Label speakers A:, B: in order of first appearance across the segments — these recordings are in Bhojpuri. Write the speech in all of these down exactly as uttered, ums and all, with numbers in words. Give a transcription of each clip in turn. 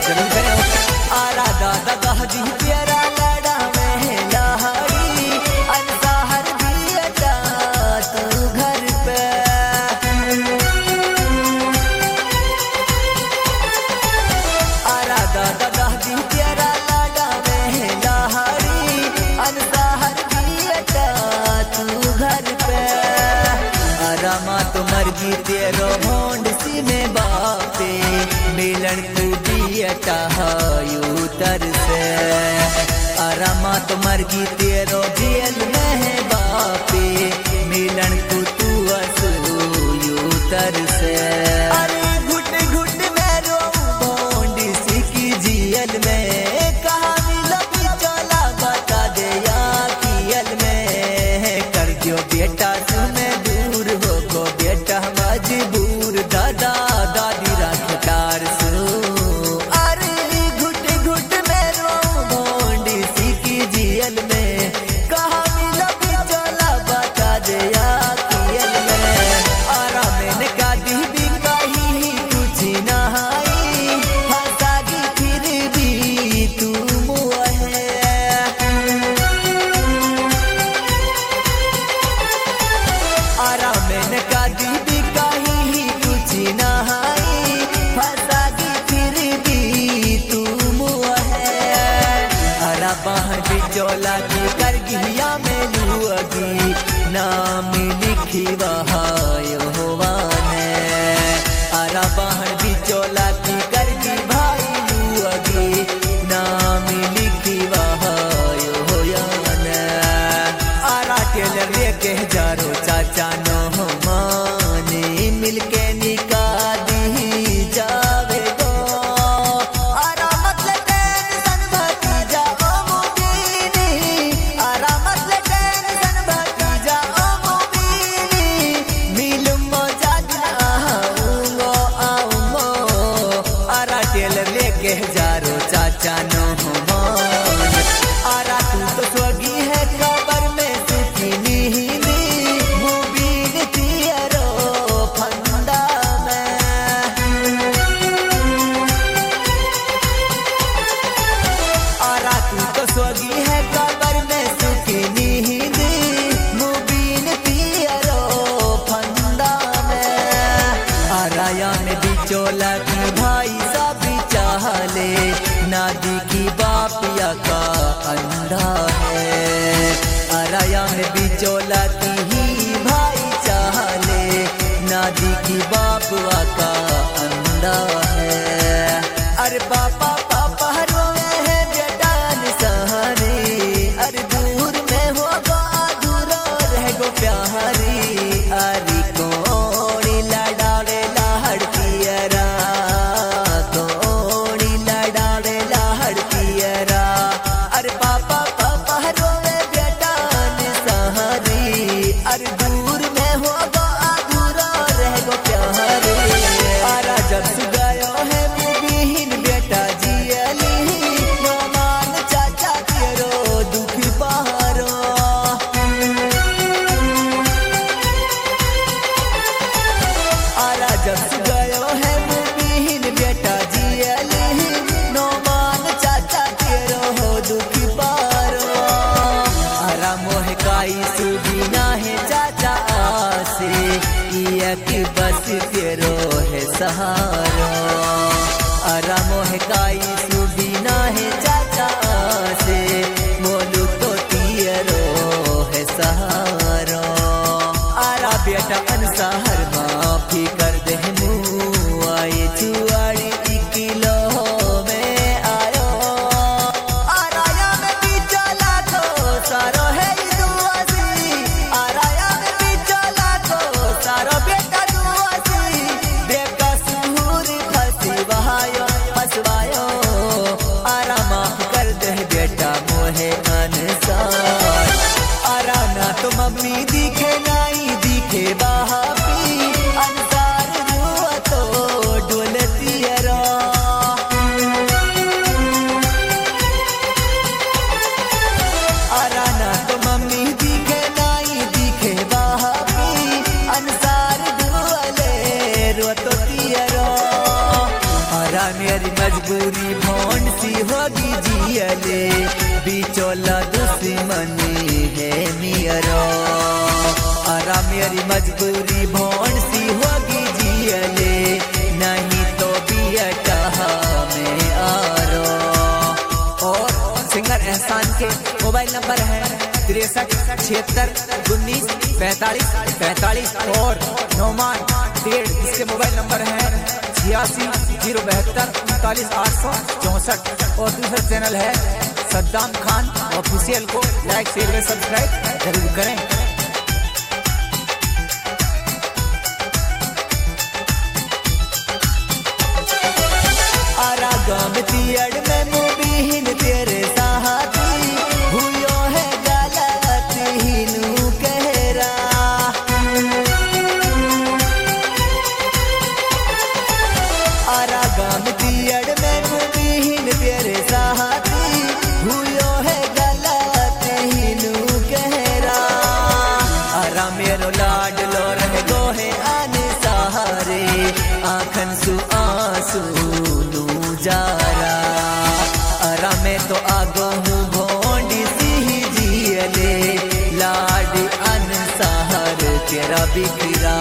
A: जरूर करें। आरा दादा दादी प्यारा लाड़ा में लाड़ी अनसाहर दिया तू घर पे। आरा दादा दादी प्यारा लाड़ा में लाड़ी अनसाहर दिया तू घर पे। आरामा तो मर्जी तेरो भोंड सी में बापे मिलन तू दियटा हायू तर से। आरामा तो मर्जी तेरो जेल में बापे मिलन तू तू असू तर से। अरे घुट घुट में रो भोंड सी की जेल में कहा मिला चला बता दे या कियल में कर जो बेटा सुने दूर हो को बेटा मजबूर दादा दादी रखतार सो। अरे घुट घुट में रो भोंडी सी की जेल में कहा मिला चला बता दे या कियल में। आरा मैंने का दी भी कही कुछ नहाई हंसागी फिर भी तू मुआ है। आरा मैंने का दी भी कही कुछ नहाई फंसागी फिर भी तू मुआ है। आरा बाहर बिचौला की कर गिया में लुअगी नाम लिखी वहायो ने। आरा बाहर बिचौला की कर गी भाई लुअगी नाम लिखी वहायो ने। आरा टेलर लेके जारो चाचा नो माने मिलके निकाह दी जावे गो। आरा मतलब टेंशन भतीजा ओ मुबीनी। आरा मतलब टेंशन भतीजा ओ मुबीनी। मिलूं मजा आऊंगो आऊंगो। आरा टेलर लेके जारो चाचा नो मान। आरा तू तो स्वर्गी है खबर में सुखी नींदी मुबीन तियरो फंदा में। आरा तू तो स्वर्गी है खबर में सुखी नींदी मुबीन तियरो फंदा में। आराया में बिचौला की भाई सब चाहले नादी की बापिया का अंधा है। आराया में बिचौला की ही भाई चाहले नादी की बापुआ का अंधा है। अरे पापा पापा रोए है बेटा निसहारी। अरे दूर में होगा अधूरा रह गो प्यारी। अरे कोड़ी लड़ावे लाहड़ पियरा कोड़ी लड़ावे लाहड़ पियरा। अरे पापा पापा रोवे बेटा निसहारी। अरे दूर में होगा अधूरा रह गो प्यारी। आरा जब सुगायो है मुबीन बेटा जियली नो मान चाचा तेरो दुख बहारो। आरा जब सुगायो है मुबीन बेटा जियली नो मान चाचा तेरो दुख बहारो। आरा मोह काई सुदीना है चाचा आसे एक बस तेरो है सहारो। आरा मोह काई सुदीना है चाचा से मोलू तो तेरो है सहारो। आरा बेटा अनसाहर माफी कर दे मुँह आए चुआड़ी किलो में आयो। आराया में बिचौला तो सारो है दुआसी। आराया में बिचौला तो सारो बेटा दुआसी। बेका सुहूर फंसी वहायो फसवायो। मजबूरी भोंड सी होगी जियले बिचौला दुश्मनी है मियरो अरा मेरी मजबूरी भोंड सी होगी जियले नहीं तो बियटा में आरो। और सिंगर एहसान के मोबाइल नंबर है तिरसठ छिहत्तर उन्नीस पैंतालीस पैंतालीस और नौमान डेढ़ इसके मोबाइल नंबर है छियासी जीरो बहत्तर उनतालीस आठ सौ चौसठ। और दूसरा चैनल है सद्दाम खान ऑफिशियल को लाइक शेयर व सब्सक्राइब जरूर करें। आरा गाम तियड़ में मुबीन तेरे साहती हुयो है गलत हिनू कहरा आरा गाम तियड़ में मुबीन तेरे साहती हुयो है गलत हिनू कहरा आरा मेरो लाड लो रह गो है आने सहारे आखन सु आंसू जारा अरा मैं तो आगो हूँ भोंडी सी जियले लाड अनसहर तेरा बिखरा।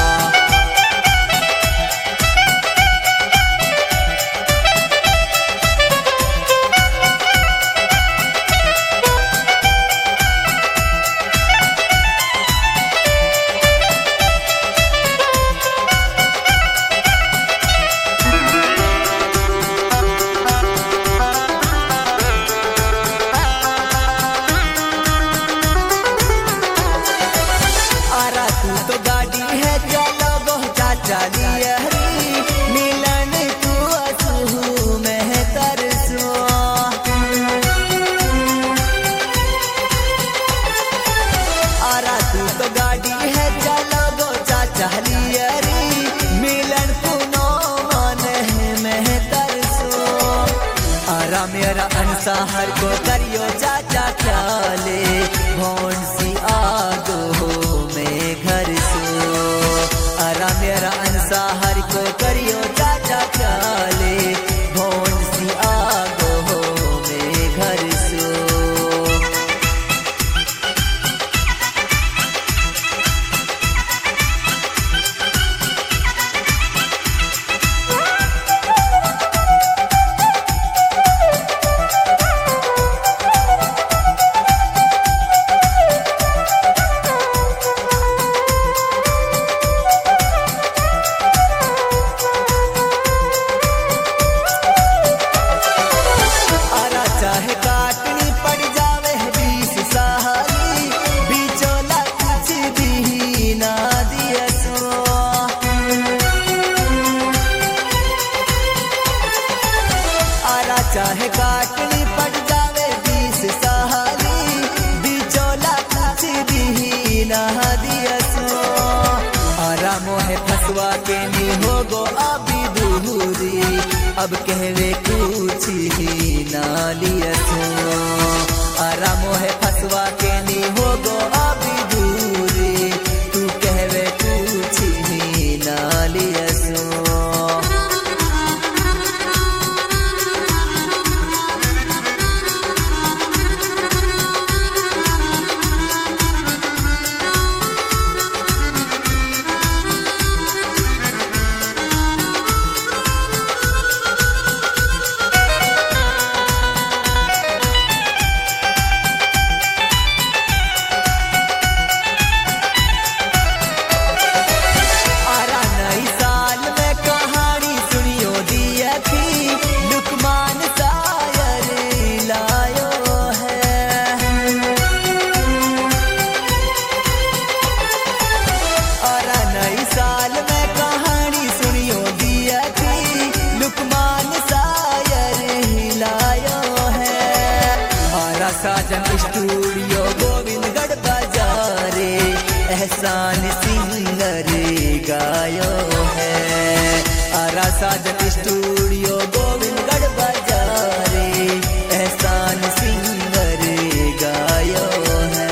A: मिलन तू असू में तरसो आरा तू तो गाड़ी है चलो गो चाचा लियरी मिलन तू नो मन में तरसो आरा मेरा अनसाहर को करियो चाचा ख्याले भोंड सी आगो में घर सो आरा मेरा अनसाहर को करियो चाचा ख्याले भोंड सी आगो में घर सो। चाहे काटनी पड़ जावे बीस साली बिचौला कुछ भी ना दिया सो आरा मोहे फसवा के नी हो गो अभी दूरी अब कहवे कुछ ही ना लिया सो आरा मोहे फसवा के नी हो गो अभी दूरी तू कहवे कुछ ही ना लिया सो। साजन स्टूडियो गोविंदगढ़ बाजारे एहसान सिंगर गायो है आरा साजन स्टूडियो गोविंदगढ़ बाजारे एहसान सिंगर गायो है।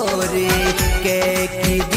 A: गोरी के की